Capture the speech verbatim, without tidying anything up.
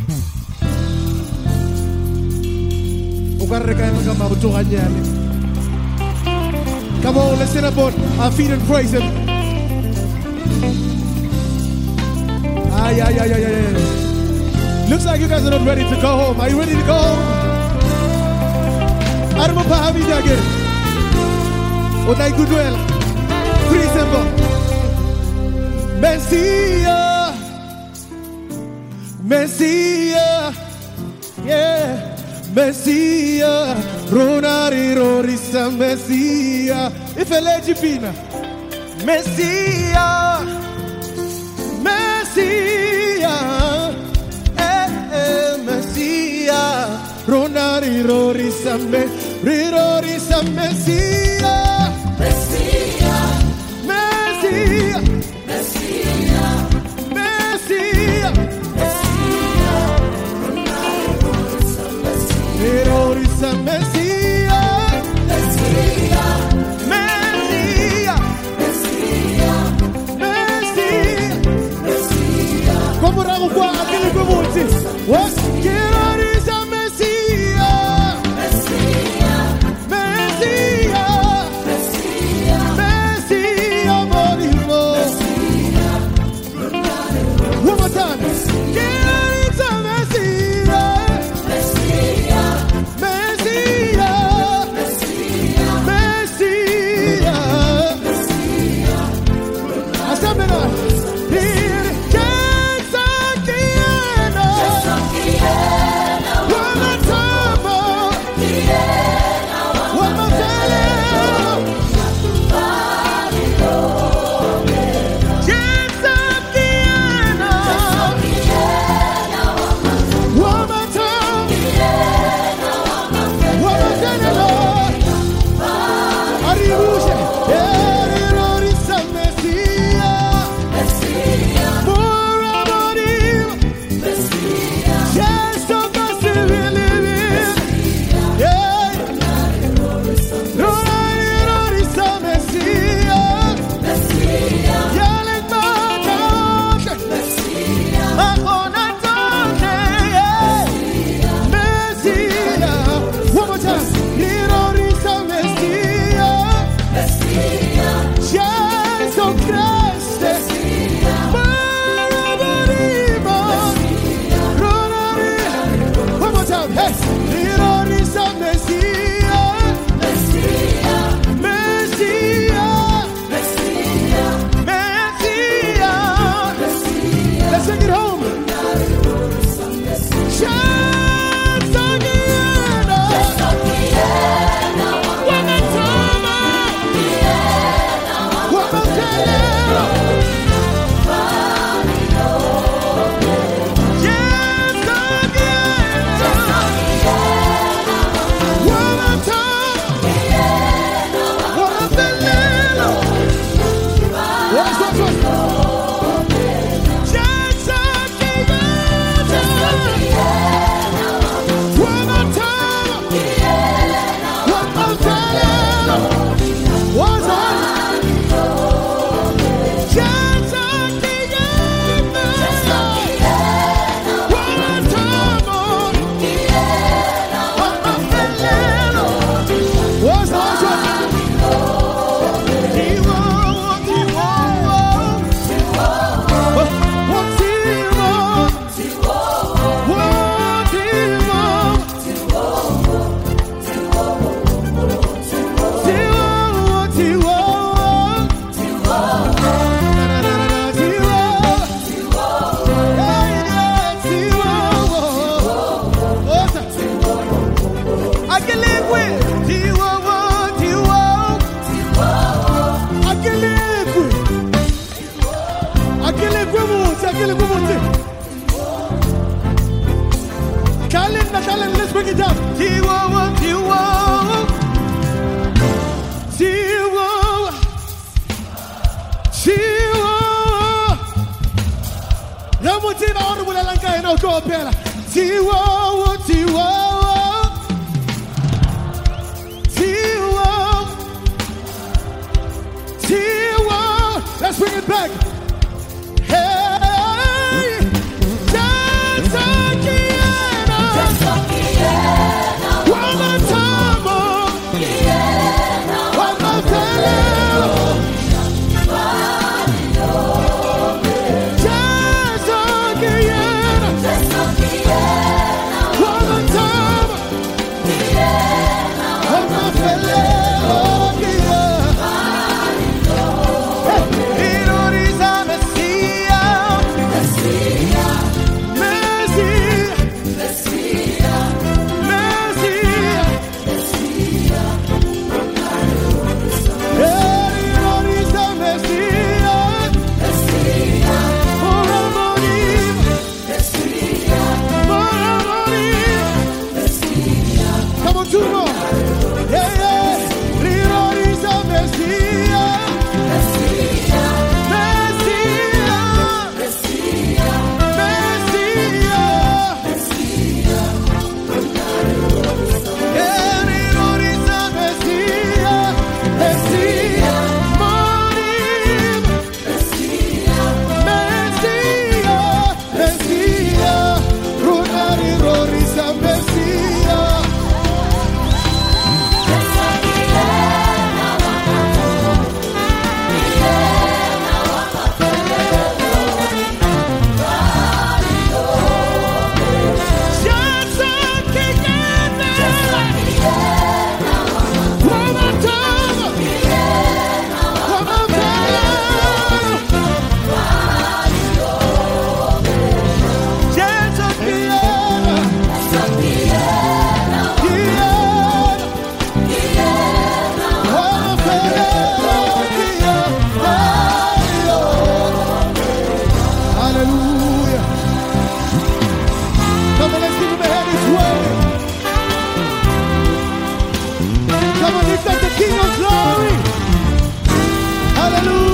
Come on, let's stand up on our feet and praise him. Ay, ay, ay, ay, ay. Looks like you guys are not ready to go home. Are you ready to go home? Arma pahabi jage. Otai goodwill. Pretty simple. Messiah. Messiah. Yeah. Messiah, Ronari Rorisa Messiah, if a legipina, Messiah, Messiah, eh, eh, Messiah, Ronari Rorisa Rorisa Messiah, Messiah, Messiah, Messiah, Messiah. Terrorista Messiah, Messiah, Messiah, Messiah, Messiah, Messiah. Como rago qua aquele comute. What? Terrorista Messiah, Messiah, Messiah, Messiah, Messiah, Morimo, Messiah. One more time. Terrorista Messiah. Let's bring it down. T-Wo-Wo, T-Wo-Wo, T-Wo-Wo, T-Wo-Wo. Yamutina onu bulalanga ino go pela. T-Wo-Wo, T-Wo-Wo, T-Wo-Wo, T-Wo-Wo. Let's bring it back. Hey, dance again. of glory. Hallelujah.